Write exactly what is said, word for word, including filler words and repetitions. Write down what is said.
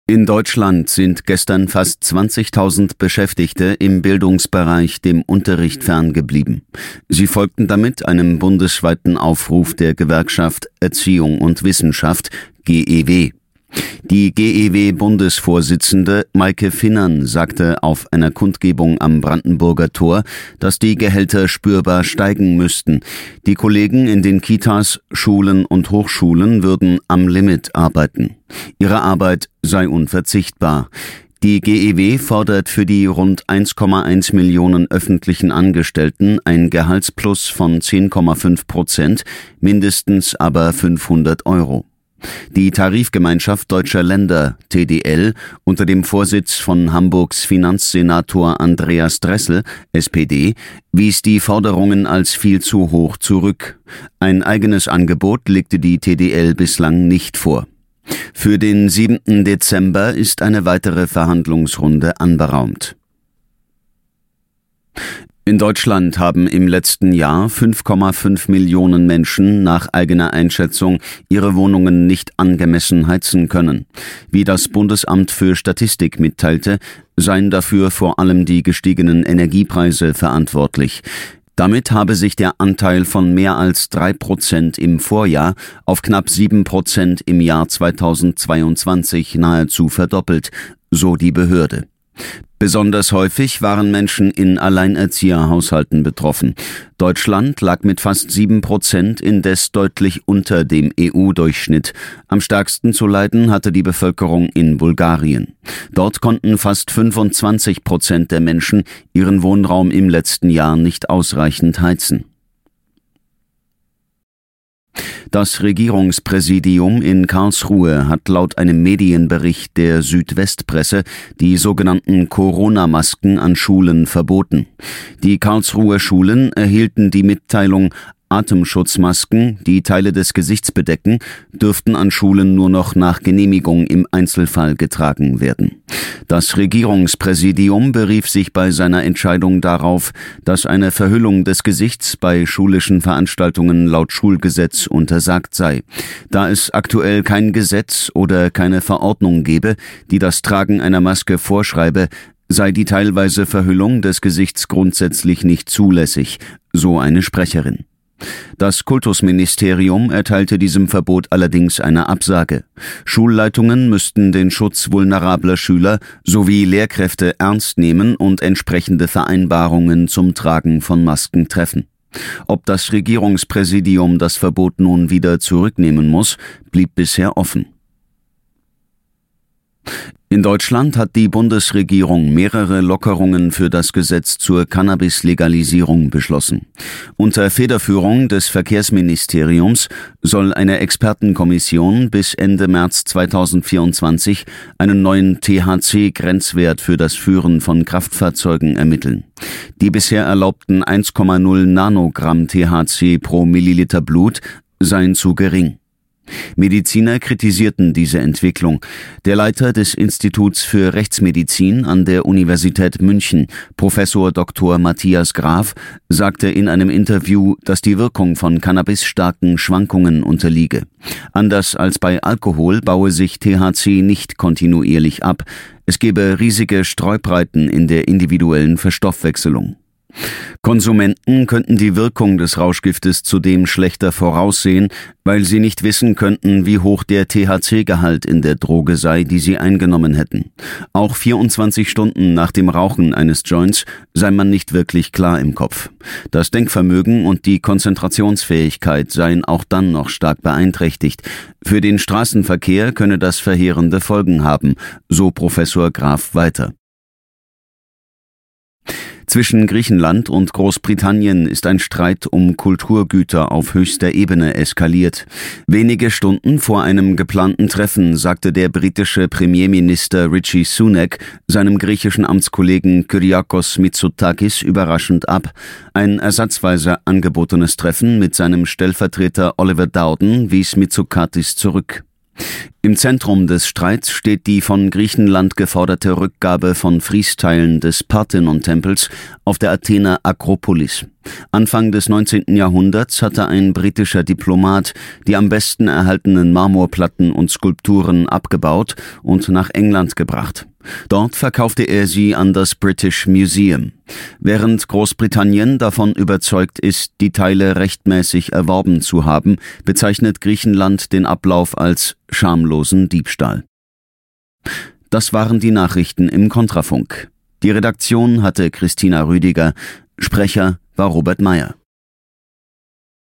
In Deutschland sind gestern fast zwanzigtausend Beschäftigte im Bildungsbereich dem Unterricht ferngeblieben. Sie folgten damit einem bundesweiten Aufruf der Gewerkschaft Erziehung und Wissenschaft G E W. Die G E W-Bundesvorsitzende Maike Finnern sagte auf einer Kundgebung am Brandenburger Tor, dass die Gehälter spürbar steigen müssten. Die Kollegen in den Kitas, Schulen und Hochschulen würden am Limit arbeiten. Ihre Arbeit sei unverzichtbar. Die G E W fordert für die rund eins Komma eins Millionen öffentlichen Angestellten ein Gehaltsplus von zehn Komma fünf Prozent, mindestens aber fünfhundert Euro. Die Tarifgemeinschaft Deutscher Länder, T D L, unter dem Vorsitz von Hamburgs Finanzsenator Andreas Dressel, S P D, wies die Forderungen als viel zu hoch zurück. Ein eigenes Angebot legte die T D L bislang nicht vor. Für den siebten Dezember ist eine weitere Verhandlungsrunde anberaumt. In Deutschland haben im letzten Jahr fünf Komma fünf Millionen Menschen nach eigener Einschätzung ihre Wohnungen nicht angemessen heizen können. Wie das Bundesamt für Statistik mitteilte, seien dafür vor allem die gestiegenen Energiepreise verantwortlich. Damit habe sich der Anteil von mehr als drei Prozent im Vorjahr auf knapp sieben Prozent im Jahr zweitausendzweiundzwanzig nahezu verdoppelt, so die Behörde. Besonders häufig waren Menschen in Alleinerzieherhaushalten betroffen. Deutschland lag mit fast sieben Prozent indes deutlich unter dem E U-Durchschnitt. Am stärksten zu leiden hatte die Bevölkerung in Bulgarien. Dort konnten fast fünfundzwanzig Prozent der Menschen ihren Wohnraum im letzten Jahr nicht ausreichend heizen. Das Regierungspräsidium in Karlsruhe hat laut einem Medienbericht der Südwestpresse die sogenannten Corona-Masken an Schulen verboten. Die Karlsruher Schulen erhielten die Mitteilung, Atemschutzmasken, die Teile des Gesichts bedecken, dürften an Schulen nur noch nach Genehmigung im Einzelfall getragen werden. Das Regierungspräsidium berief sich bei seiner Entscheidung darauf, dass eine Verhüllung des Gesichts bei schulischen Veranstaltungen laut Schulgesetz untersagt sei. Da es aktuell kein Gesetz oder keine Verordnung gebe, die das Tragen einer Maske vorschreibe, sei die teilweise Verhüllung des Gesichts grundsätzlich nicht zulässig, so eine Sprecherin. Das Kultusministerium erteilte diesem Verbot allerdings eine Absage. Schulleitungen müssten den Schutz vulnerabler Schüler sowie Lehrkräfte ernst nehmen und entsprechende Vereinbarungen zum Tragen von Masken treffen. Ob das Regierungspräsidium das Verbot nun wieder zurücknehmen muss, blieb bisher offen. In Deutschland hat die Bundesregierung mehrere Lockerungen für das Gesetz zur Cannabis-Legalisierung beschlossen. Unter Federführung des Verkehrsministeriums soll eine Expertenkommission bis Ende März zweitausendvierundzwanzig einen neuen T H C-Grenzwert für das Führen von Kraftfahrzeugen ermitteln. Die bisher erlaubten eins Komma null Nanogramm T H C pro Milliliter Blut seien zu gering. Mediziner kritisierten diese Entwicklung. Der Leiter des Instituts für Rechtsmedizin an der Universität München, Professor Doktor Matthias Graf, sagte in einem Interview, dass die Wirkung von Cannabis starken Schwankungen unterliege. Anders als bei Alkohol baue sich T H C nicht kontinuierlich ab. Es gebe riesige Streubreiten in der individuellen Verstoffwechselung. Konsumenten könnten die Wirkung des Rauschgiftes zudem schlechter voraussehen, weil sie nicht wissen könnten, wie hoch der T H C-Gehalt in der Droge sei, die sie eingenommen hätten. Auch vierundzwanzig Stunden nach dem Rauchen eines Joints sei man nicht wirklich klar im Kopf. Das Denkvermögen und die Konzentrationsfähigkeit seien auch dann noch stark beeinträchtigt. Für den Straßenverkehr könne das verheerende Folgen haben, so Professor Graf weiter. Zwischen Griechenland und Großbritannien ist ein Streit um Kulturgüter auf höchster Ebene eskaliert. Wenige Stunden vor einem geplanten Treffen sagte der britische Premierminister Rishi Sunak seinem griechischen Amtskollegen Kyriakos Mitsotakis überraschend ab. Ein ersatzweise angebotenes Treffen mit seinem Stellvertreter Oliver Dowden wies Mitsotakis zurück. Im Zentrum des Streits steht die von Griechenland geforderte Rückgabe von Friesteilen des Parthenon-Tempels auf der Athener Akropolis. Anfang des neunzehnten Jahrhunderts hatte ein britischer Diplomat die am besten erhaltenen Marmorplatten und Skulpturen abgebaut und nach England gebracht. Dort verkaufte er sie an das British Museum. Während Großbritannien davon überzeugt ist, die Teile rechtmäßig erworben zu haben, bezeichnet Griechenland den Ablauf als schamlosen Diebstahl. Das waren die Nachrichten im Kontrafunk. Die Redaktion hatte Christina Rüdiger, Sprecher war Robert Meyer.